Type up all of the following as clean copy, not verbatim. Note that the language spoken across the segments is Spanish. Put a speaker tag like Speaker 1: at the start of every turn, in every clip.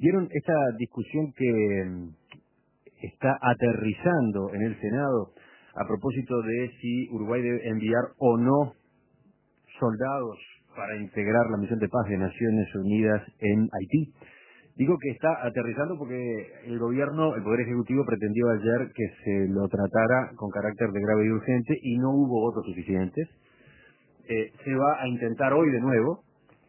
Speaker 1: ¿Vieron esta discusión que está aterrizando en el Senado a propósito de si Uruguay debe enviar o no soldados para integrar la misión de paz de Naciones Unidas en Haití? Digo que está aterrizando porque el gobierno, el Poder Ejecutivo, pretendió ayer que se lo tratara con carácter de grave y urgente y no hubo votos suficientes. Se va a intentar hoy de nuevo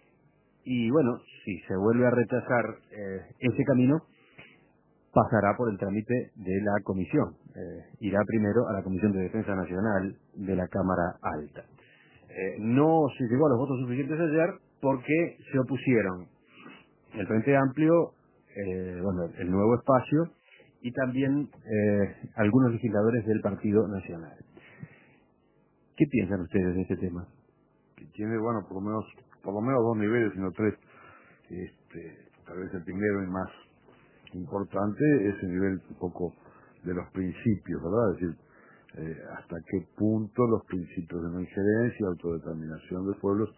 Speaker 1: y bueno, si se vuelve a rechazar ese camino, pasará por el trámite de la comisión. Irá primero a la Comisión de Defensa Nacional de la Cámara Alta. No se llegó a los votos suficientes ayer porque se opusieron el Frente Amplio, el Nuevo Espacio y también algunos legisladores del Partido Nacional. ¿Qué piensan ustedes de este tema?
Speaker 2: Que tiene, bueno, por lo menos dos niveles, sino tres. Tal vez el primero y más importante es el nivel un poco de los principios, ¿verdad? Es decir, hasta qué punto los principios de no injerencia, autodeterminación de pueblos,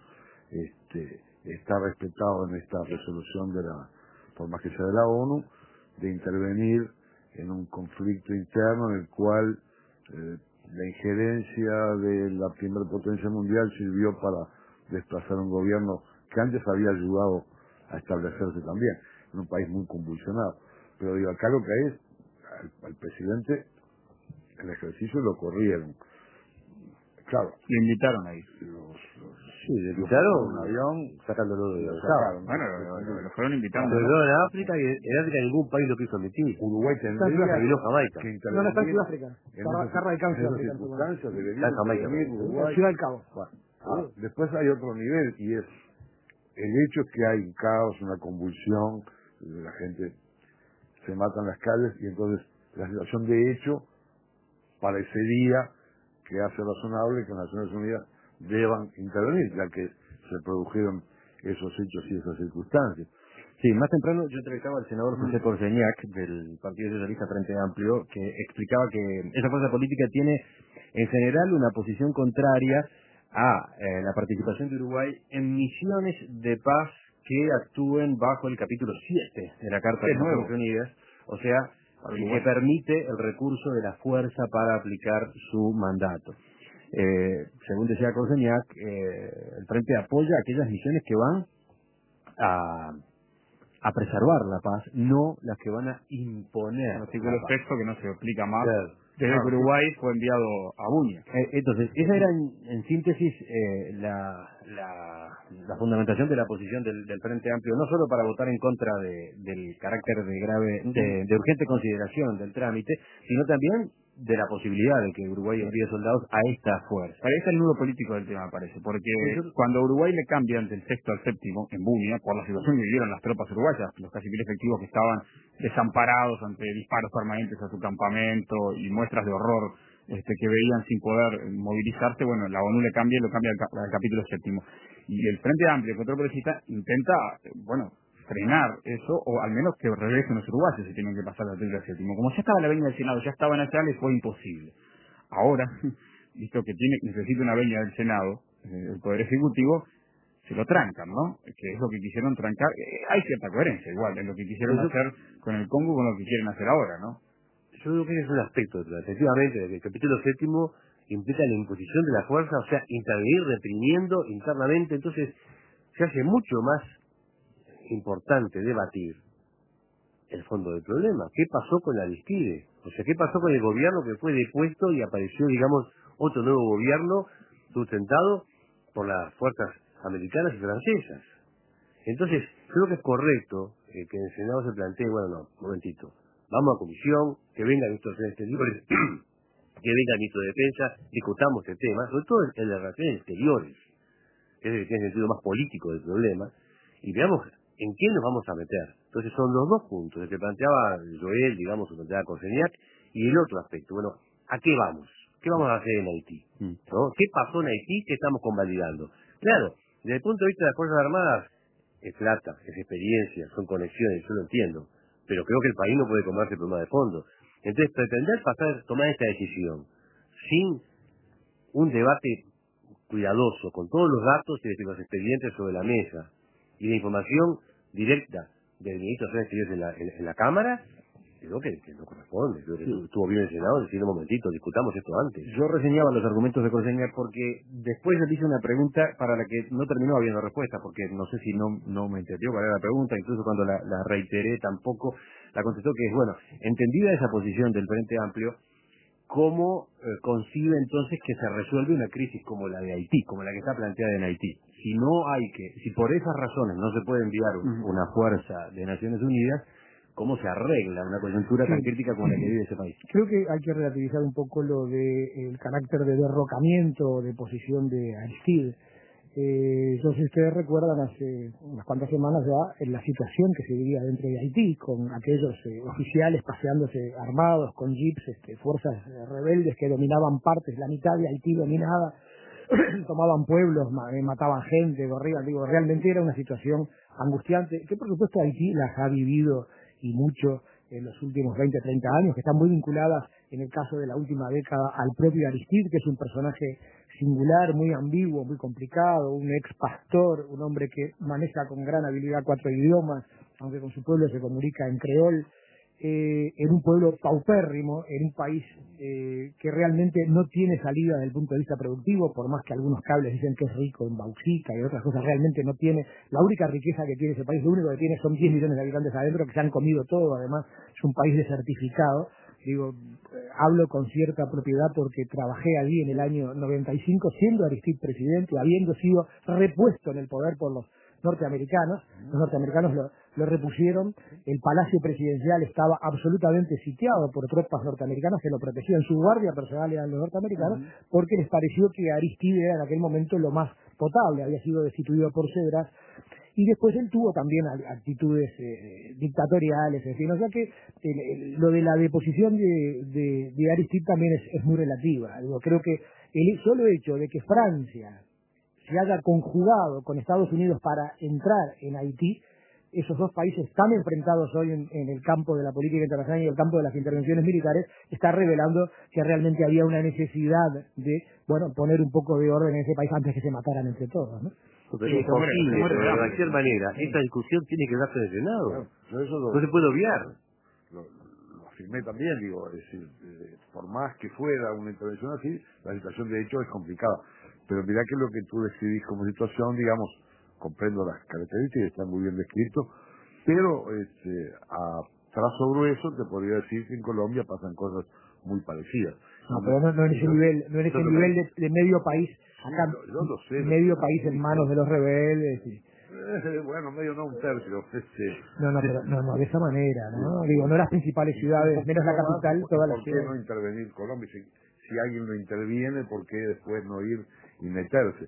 Speaker 2: está respetado en esta resolución por más que sea de la ONU, de intervenir en un conflicto interno en el cual la injerencia de la primera potencia mundial sirvió para desplazar un gobierno que antes había ayudado a establecerse también, en un país muy convulsionado. Pero digo, acá lo que hay es, al presidente, el ejercicio lo corrieron. Claro.
Speaker 3: Lo invitaron ahí.
Speaker 1: Sí, le invitaron
Speaker 2: un avión,
Speaker 1: sacándolo de
Speaker 2: lo
Speaker 1: los
Speaker 2: sacaron.
Speaker 3: Bueno, lo fueron invitando.
Speaker 1: Pero en África, y en África ningún país lo quiso admitir.
Speaker 2: Uruguay tendría
Speaker 1: Terminó Jamaica.
Speaker 2: que
Speaker 4: No, no está en
Speaker 2: intervenir
Speaker 4: Sudáfrica. Está radicado en
Speaker 2: en esas
Speaker 4: Sudáfrica.
Speaker 2: circunstancias, debería
Speaker 1: Está en Jamaica.
Speaker 2: intervenir
Speaker 4: En
Speaker 2: Uruguay.
Speaker 4: Ciudad del Cabo.
Speaker 2: Bueno, después hay otro nivel y es el hecho que hay un caos, una convulsión, la gente se mata en las calles y entonces la situación de hecho parecería que hace razonable que las Naciones Unidas deban intervenir, ya que se produjeron esos hechos y esas circunstancias.
Speaker 1: Sí, más temprano yo entrevistaba al senador José Corseñac del Partido Socialista Frente Amplio, que explicaba que esa fuerza política tiene en general una posición contraria a la participación de Uruguay en misiones de paz que actúen bajo el capítulo 7 de la Carta de las Naciones Unidas, o sea, que permite el recurso de la fuerza para aplicar su mandato. Según decía Corseñac, el Frente apoya aquellas misiones que van a preservar la paz, no las que van a imponer.
Speaker 3: El artículo sexto que no se aplica más.
Speaker 1: Claro.
Speaker 3: Desde que Uruguay fue enviado a Buña.
Speaker 1: Entonces, esa era en síntesis la fundamentación de la posición del Frente Amplio, no solo para votar en contra del carácter de urgente consideración del trámite, sino también de la posibilidad de que Uruguay envíe soldados a esta fuerza.
Speaker 3: Ahí está el nudo político del tema, me parece, porque cuando Uruguay le cambian del sexto al séptimo en Buña, por la situación que vivieron las tropas uruguayas, los casi 1000 efectivos que estaban desamparados ante disparos permanentes a su campamento y muestras de horror que veían sin poder movilizarse, bueno, la ONU lo cambia al capítulo séptimo. Y el Frente Amplio, el Control Progresista, intenta, frenar eso, o al menos que regresen los uruguayos si tienen que pasar al capítulo séptimo. Como ya estaba la venia del Senado, ya estaba en allá, les fue imposible. Ahora, visto que necesita una venia del Senado, el Poder Ejecutivo, se lo trancan, ¿no? Que es lo que quisieron trancar. Hay cierta coherencia igual en lo que quisieron hacer con el Congo con lo que quieren hacer ahora, ¿no?
Speaker 1: Yo creo que ese es un aspecto, efectivamente, de que el capítulo séptimo implica la imposición de la fuerza, o sea, intervenir reprimiendo internamente, entonces se hace mucho más importante debatir el fondo del problema. ¿Qué pasó con la Aristide? O sea, ¿qué pasó con el gobierno que fue depuesto y apareció, digamos, otro nuevo gobierno sustentado por las fuerzas americanas y francesas? Entonces, creo que es correcto que en el Senado se plantee, bueno, no, un momentito, vamos a comisión, que venga el ministro de Relaciones Exteriores, que venga el ministro de Defensa, discutamos este tema, sobre todo el de Relaciones Exteriores, que es el que tiene el sentido más político del problema, y veamos en qué nos vamos a meter. Entonces son los dos puntos, el que planteaba Joel, digamos, o planteaba Corseñac, y el otro aspecto, bueno, ¿a qué vamos? ¿Qué vamos a hacer en Haití? ¿No? ¿Qué pasó en Haití que estamos convalidando? Claro, desde el punto de vista de las Fuerzas Armadas, es plata, es experiencia, son conexiones, yo lo entiendo, pero creo que el país no puede comerse el problema de fondo. Entonces, pretender tomar esta decisión sin un debate cuidadoso, con todos los datos y los expedientes sobre la mesa, y la información directa del ministro de Exteriores en la Cámara, creo que no corresponde. Creo que estuvo bien el Senado decir un momentito, discutamos esto antes.
Speaker 4: Yo reseñaba los argumentos de Cosenia porque después le hice una pregunta para la que no terminó habiendo respuesta, porque no sé si no me entendió cuál era la pregunta, incluso cuando la reiteré tampoco la contestó, que es, bueno, entendida esa posición del Frente Amplio, ¿cómo concibe entonces que se resuelve una crisis como la de Haití, como la que está planteada en Haití? Si por esas razones no se puede enviar una fuerza de Naciones Unidas, ¿cómo se arregla una coyuntura tan crítica como la que vive ese país?
Speaker 5: Creo que hay que relativizar un poco lo de el carácter de derrocamiento de posición de Aristide. Yo, si ustedes recuerdan, hace unas cuantas semanas ya, en la situación que se vivía dentro de Haití, con aquellos oficiales paseándose armados, con jeeps, fuerzas rebeldes que dominaban partes, la mitad de Haití dominada, tomaban pueblos, mataban gente, corrían, realmente era una situación angustiante, que por supuesto Haití las ha vivido y mucho en los últimos 20, 30 años, que están muy vinculadas, en el caso de la última década, al propio Aristide, que es un personaje singular, muy ambiguo, muy complicado, un ex pastor, un hombre que maneja con gran habilidad 4 idiomas, aunque con su pueblo se comunica en creol, en un pueblo paupérrimo, en un país que realmente no tiene salida desde el punto de vista productivo, por más que algunos cables dicen que es rico en bauxita y otras cosas, realmente no tiene. La única riqueza que tiene ese país, lo único que tiene son 10 millones de habitantes adentro que se han comido todo, además es un país desertificado. Hablo con cierta propiedad porque trabajé allí en el año 95 siendo Aristide presidente, habiendo sido repuesto en el poder por los norteamericanos. Los norteamericanos lo repusieron. El palacio presidencial estaba absolutamente sitiado por tropas norteamericanas que lo protegían. Su guardia personal eran los norteamericanos, porque les pareció que Aristide era en aquel momento lo más potable, había sido destituido por Cedras. Y después él tuvo también actitudes dictatoriales, en fin, o sea que lo de la deposición de Aristide también es muy relativa. Creo que el solo hecho de que Francia se haya conjugado con Estados Unidos para entrar en Haití, esos dos países tan enfrentados hoy en el campo de la política internacional y en el campo de las intervenciones militares, está revelando que realmente había una necesidad de, poner un poco de orden en ese país antes que se mataran entre todos, ¿no?
Speaker 1: Pero es imposible, pero de cualquier manera, esta discusión tiene que darse en el Senado. No se puede obviar.
Speaker 2: Lo afirmé también, es decir, por más que fuera una intervención así, la situación de hecho es complicada. Pero mirá que lo que tú describís como situación, comprendo las características, están muy bien descritos, pero a trazo grueso te podría decir que en Colombia pasan cosas muy parecidas.
Speaker 5: No, pero no en ese nivel, de medio país, acá
Speaker 2: yo lo sé,
Speaker 5: medio país en manos de los rebeldes.
Speaker 2: Bueno, medio no, un tercio.
Speaker 5: No, de esa manera, ¿no? No las principales ciudades, menos la capital, todas las
Speaker 2: ciudades. ¿Por qué no intervenir Colombia? Si alguien no interviene, ¿por qué después no ir y meterse?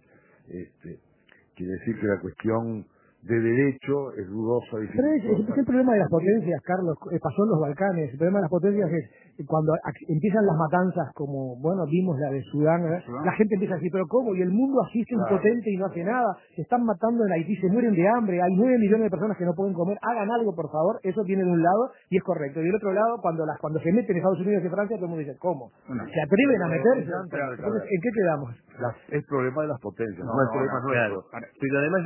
Speaker 2: Quiere decir que la cuestión de derecho es dudosa.
Speaker 5: Pero es el problema de las potencias, Carlos, pasó en los Balcanes. El problema de las potencias es cuando empiezan las matanzas, como, vimos la de Sudán, la gente empieza a decir, pero ¿cómo? Y el mundo asiste impotente y no hace nada. Se están matando en Haití, se mueren de hambre, hay 9 millones de personas que no pueden comer, hagan algo, por favor. Eso viene de un lado y es correcto. Y del otro lado, cuando se meten Estados Unidos y Francia, todo el mundo dice, ¿cómo? ¿Se atreven a meterse? Entonces, ¿en qué quedamos?
Speaker 2: El problema de las potencias, no el problema nuestro.
Speaker 1: Pero además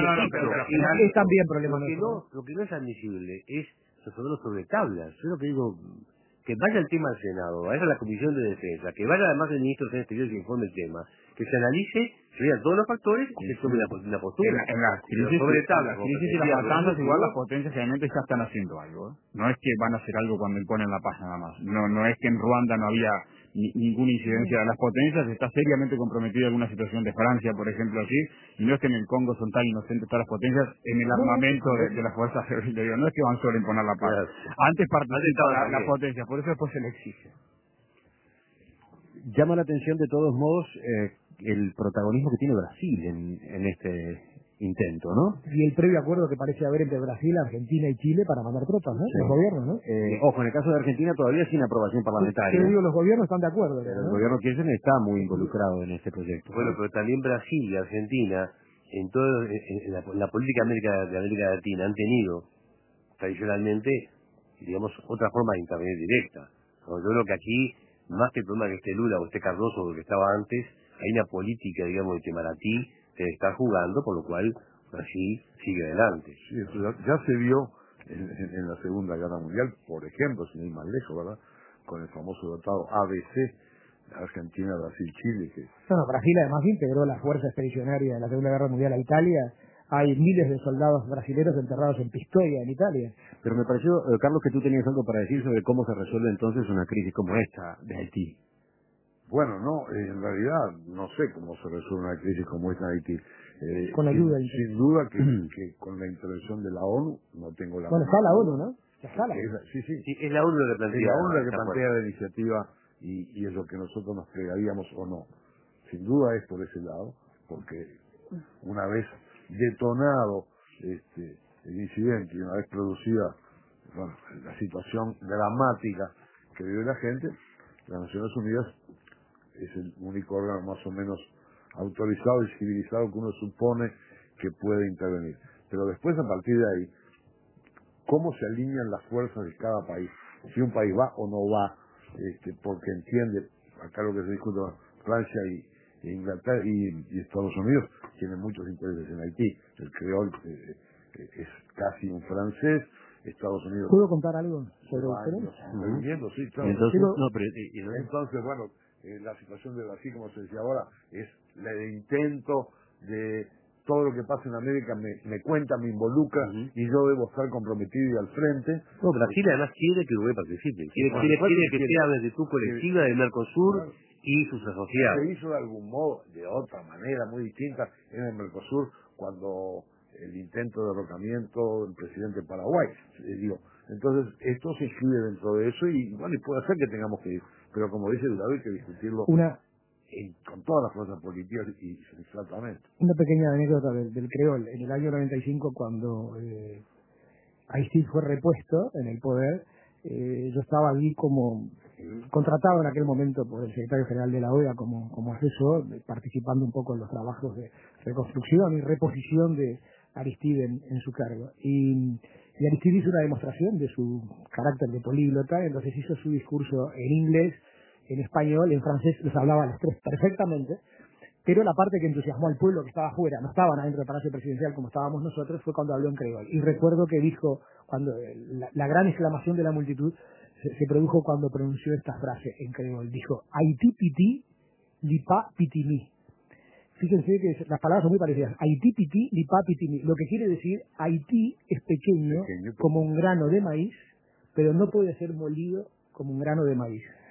Speaker 5: es también problema nuestro.
Speaker 1: Lo que no es admisible es resolverlo sobre tablas. Yo lo que digo, que vaya el tema al Senado, vaya a la Comisión de Defensa, que vaya además el ministro de Exteriores que informe el tema, que se analice, se vean todos los factores y se tome una postura.
Speaker 3: En las crisis,
Speaker 1: sobre tablas,
Speaker 3: las crisis y las matanzas, igual las potencias realmente ya están haciendo algo. No es que van a hacer algo cuando imponen la paz nada más. No es que en Ruanda no había ninguna incidencia de las potencias, está seriamente comprometida alguna situación de Francia, por ejemplo, así, y no es que en el Congo son tan inocentes todas las potencias en el armamento de las fuerzas rebeldes, no es que van solo a imponer la paz. Antes participa la potencia, por eso después se le exige.
Speaker 4: Llama la atención de todos modos el protagonismo que tiene Brasil en este intento, ¿no?
Speaker 5: Y el previo acuerdo que parece haber entre Brasil, Argentina y Chile para mandar tropas, ¿no?
Speaker 4: Sí.
Speaker 5: Los gobiernos, ¿no?
Speaker 4: Ojo, en el caso de Argentina todavía sin aprobación parlamentaria.
Speaker 5: Yo digo, los gobiernos están de acuerdo.
Speaker 4: Pero el gobierno Kirchner está muy involucrado en este proyecto.
Speaker 1: Bueno, pero también Brasil y Argentina, en la política de América Latina, han tenido tradicionalmente, otra forma de intervenir directa. Yo creo que aquí, más que el problema que esté Lula o esté Cardoso o lo que estaba antes, hay una política, de Itamaraty que está jugando, por lo cual Brasil sigue adelante.
Speaker 2: Sí, eso ya se vio en la Segunda Guerra Mundial, por ejemplo, sin ir más lejos, ¿verdad? Con el famoso tratado ABC, Argentina, Brasil, Chile.
Speaker 5: Brasil además integró la fuerza expedicionaria de la Segunda Guerra Mundial a Italia. Hay miles de soldados brasileños enterrados en Pistoia, en Italia.
Speaker 4: Pero me pareció, Carlos, que tú tenías algo para decir sobre cómo se resuelve entonces una crisis como esta de Haití.
Speaker 2: Bueno, no, en realidad no sé cómo se resuelve una crisis como esta de Haití.
Speaker 5: Con ayuda.
Speaker 2: Sin duda que con la intervención de la ONU, no tengo la...
Speaker 5: Bueno, está la ONU, ¿no? Está la ONU.
Speaker 2: Sí,
Speaker 1: es la ONU la que plantea.
Speaker 2: Es la ONU la que plantea la iniciativa y es lo que nosotros nos plegaríamos o no. Sin duda es por ese lado, porque una vez detonado el incidente y una vez producida la situación dramática que vive la gente, las Naciones Unidas es el único órgano más o menos autorizado y civilizado que uno supone que puede intervenir. Pero después, a partir de ahí, ¿cómo se alinean las fuerzas de cada país? Si un país va o no va, porque entiende, acá lo que se discute, Francia y Inglaterra y Estados Unidos tienen muchos intereses en Haití. El creol es casi un francés. Estados Unidos...
Speaker 5: ¿Puedo contar algo sobre el
Speaker 2: creol? Sí, claro. Entonces, bueno, la situación de Brasil, como se decía ahora, es la de intento de todo lo que pasa en América me cuenta, me involucra y yo debo estar comprometido y al frente.
Speaker 1: No, Brasil además quiere que Uruguay participe, quiere que sea desde tu colectiva del Mercosur y sus asociados.
Speaker 2: Se hizo de algún modo, de otra manera muy distinta en el Mercosur cuando el intento de derrocamiento del presidente de Paraguay entonces esto se inscribe dentro de eso y bueno, y puede ser que tengamos que ir, pero como dice Dudado, hay que discutirlo con todas las fuerzas políticas y exactamente.
Speaker 5: Una pequeña anécdota del creol. En el año 95, cuando Haití fue repuesto en el poder, yo estaba allí como contratado en aquel momento por el secretario general de la OEA como asesor, participando un poco en los trabajos de reconstrucción y reposición de Aristide en su cargo. Y Aristide hizo una demostración de su carácter de políglota, entonces hizo su discurso en inglés, en español, en francés, los hablaba a los tres perfectamente, pero la parte que entusiasmó al pueblo que estaba afuera, no estaban adentro del Palacio Presidencial como estábamos nosotros, fue cuando habló en creol. Y recuerdo que dijo, cuando la gran exclamación de la multitud se produjo cuando pronunció esta frase en creol. Dijo, Haití piti, lipa pitimi. Fíjense que las palabras son muy parecidas. Haití piti, lipa pitimi. Lo que quiere decir, Haití es pequeño como un grano de maíz, pero no puede ser molido como un grano de maíz.